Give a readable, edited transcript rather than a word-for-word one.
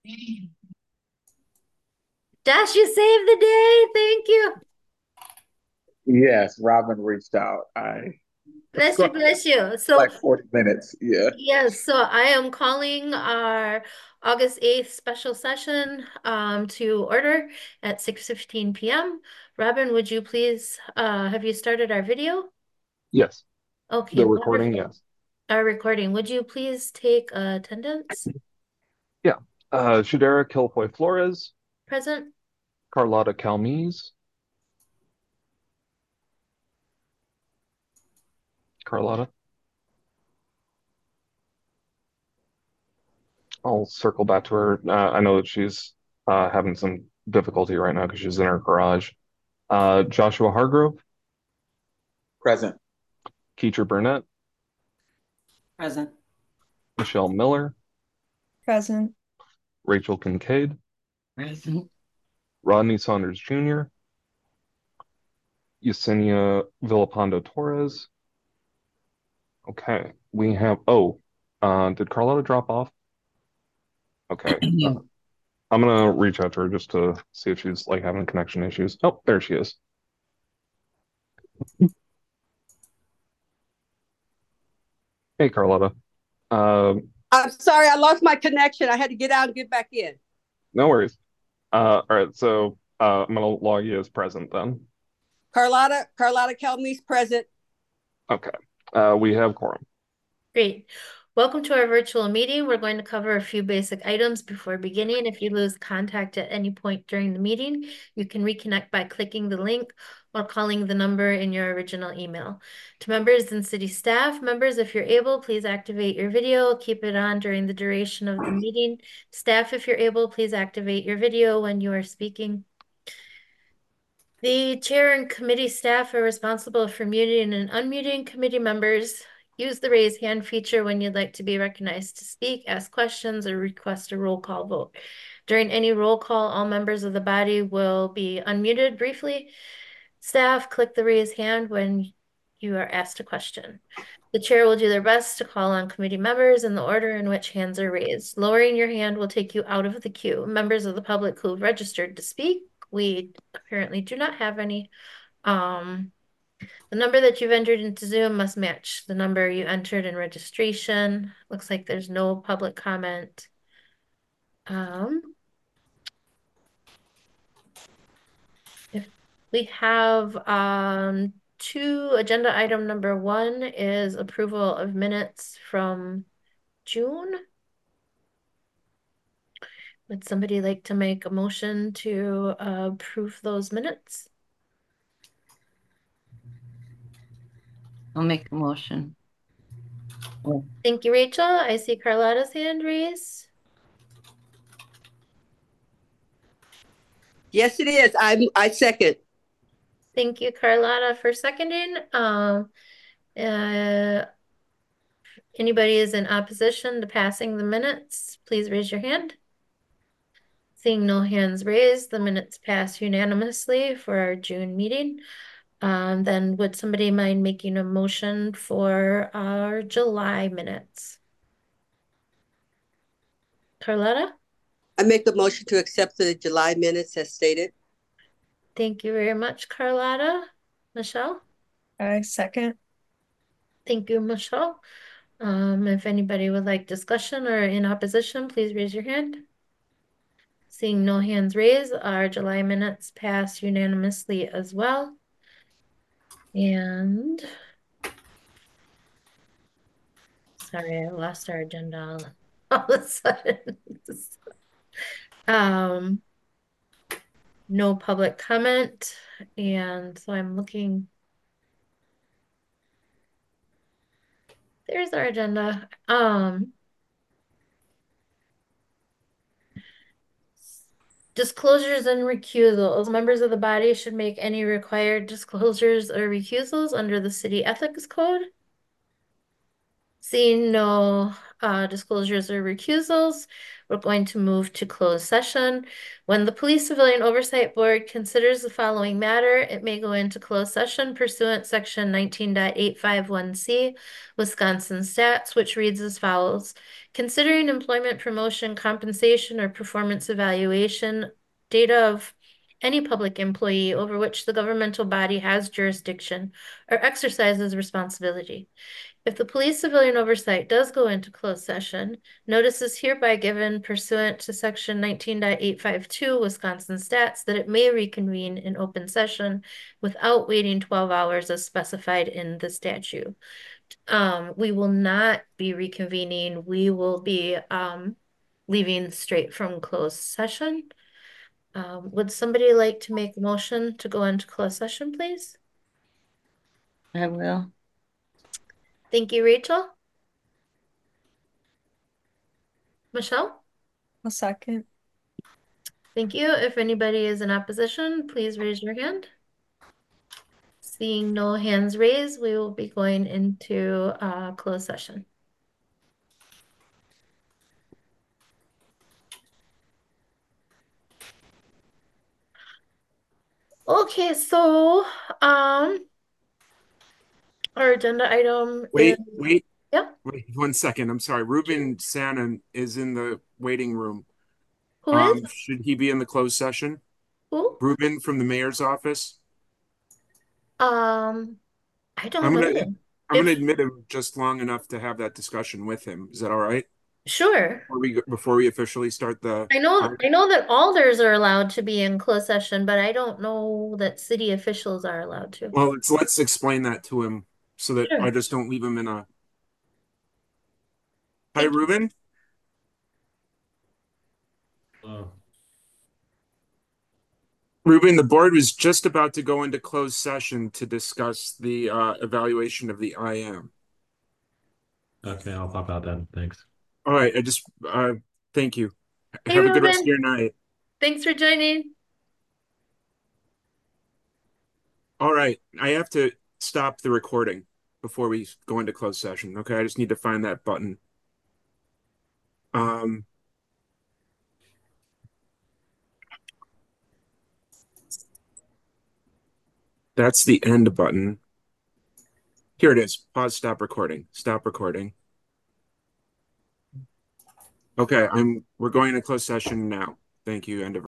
Dash, you saved the day. Thank you. Yes, Robin reached out. Bless you, bless you. So, like 40 minutes. Yeah. yes, so I am calling our August 8th special session to order at 6:15 p.m. Robin, would you please have you started our video? Yes, Okay, the recording, wonderful. yes. Our recording. Would you please take attendance? Yeah. Shadera Kilfoy Flores, Present? Carlotta Calmes, Carlotta. I'll circle back to her. I know that she's having some difficulty right now because she's in her garage. Joshua Hargrove, Present. Keecher Burnett, Present. Michelle Miller, Present. Rachel Kincaid, Present. Rodney Saunders Jr., Yesenia Villapando Torres. Okay, we have, did Carlotta drop off? Okay. I'm gonna reach out to her just to see if she's like having connection issues. Oh, there she is. Hey, Carlotta. Uh, I'm sorry, I lost my connection. I had to get out and get back in. no worries. All right, so I'm gonna log you as present then. Carlotta Calmes present. Okay. We have quorum. Great. Welcome to our virtual meeting. We're going to cover a few basic items before beginning. If you lose contact at any point during the meeting, you can reconnect by clicking the link or calling the number in your original email. To members and city staff, members, if you're able, please activate your video. Keep it on during the duration of the meeting. Staff, if you're able, please activate your video when you are speaking. The chair and committee staff are responsible for muting and unmuting committee members. Use the raise hand feature when you'd like to be recognized to speak, ask questions, or request a roll call vote. During any roll call, all members of the body will be unmuted briefly. Staff, click the raise hand when you are asked a question. The chair will do their best to call on committee members in the order in which hands are raised. Lowering your hand will take you out of the queue. Members of the public who have registered to speak, we apparently do not have any. Um, the number that you've entered into Zoom must match the number you entered in registration. Looks like there's no public comment. Um, if we have two agenda item number one is approval of minutes from June. Would somebody like to make a motion to approve those minutes? I'll make a motion. Thank you, Rachel. I see Carlotta's hand raised. Yes, it is. I second. Thank you, Carlotta, for seconding. Uh, anybody is in opposition to passing the minutes, please raise your hand. Seeing no hands raised, the minutes pass unanimously for our June meeting. Then would somebody mind making a motion for our July minutes? Carlotta? I make a motion to accept the July minutes as stated. Thank you very much, Carlotta. Michelle? I second. Thank you, Michelle. If anybody would like discussion or in opposition, please raise your hand. Seeing no hands raised, our July minutes pass unanimously as well. And sorry, I lost our agenda all of a sudden. Um, no public comment, and so I'm looking. There's our agenda. Disclosures and recusals. Members of the body should make any required disclosures or recusals under the city ethics code. Seeing no disclosures or recusals, we're going to move to closed session. When the Police Civilian Oversight Board considers the following matter, it may go into closed session pursuant section 19.851C Wisconsin Stats, which reads as follows. Considering employment promotion, compensation, or performance evaluation data of any public employee over which the governmental body has jurisdiction or exercises responsibility. If the police civilian oversight does go into closed session, notice is hereby given pursuant to section 19.852 Wisconsin Stats that it may reconvene in open session without waiting 12 hours as specified in the statute. We will not be reconvening. We will be leaving straight from closed session. Would somebody like to make a motion to go into closed session, please? I will. Thank you, Rachel. Michelle? A second. Thank you. If anybody is in opposition, please raise your hand. Seeing no hands raised, we will be going into closed session. Okay, so our agenda item is Wait, yeah. wait 1 second. I'm sorry. Ruben Sannon is in the waiting room. Who is? Should he be in the closed session? Who? Ruben from the mayor's office. I don't I'm know. gonna admit him just long enough to have that discussion with him. Is that all right? Sure. Before we officially start the. I know that alders are allowed to be in closed session, but I don't know that city officials are allowed to. Well, let's explain that to him so that Sure. I just don't leave him in a. Hi, Thank you. Ruben. Ruben, the board was just about to go into closed session to discuss the evaluation of the IM. Okay, I'll pop out then. Thanks. All right, thank you. Hey, Have a good rest of Ruben. your night. Thanks for joining. All right, I have to stop the recording before we go into closed session. Okay, I just need to find that button. That's the end button. Here it is. Pause, stop recording. Stop recording. Okay, we're going to closed session now. Thank you. End of